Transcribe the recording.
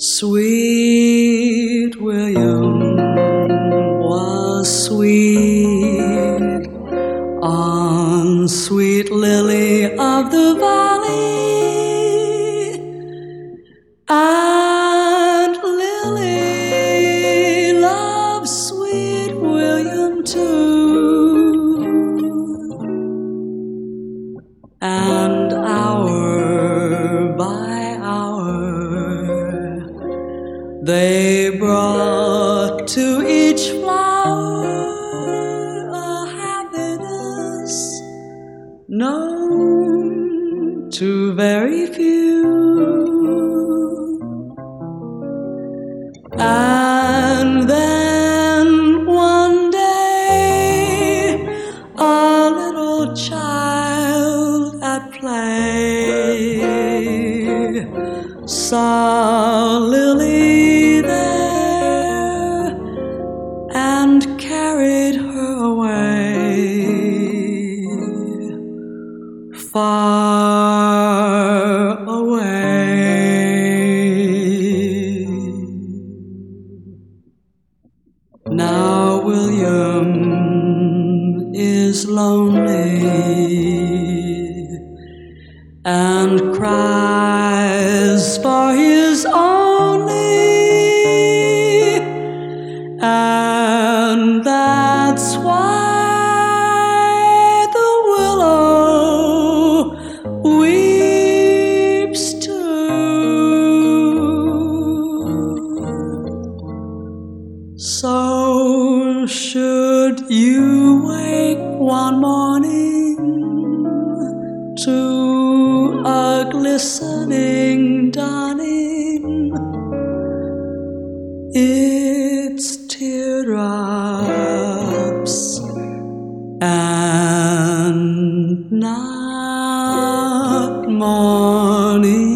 Sweet William was sweet on sweet Lily of the Valley, and Lily loved sweet William too. And hour by hour they brought to each flower a happiness known to very few. And then one day a little child at play saw Lily there and carried her away, far away. Now William is lonely and cries for his only, and that's why the willow weeps too. So should you wake one morning to a glistening dawning, it's teardrops and not morning.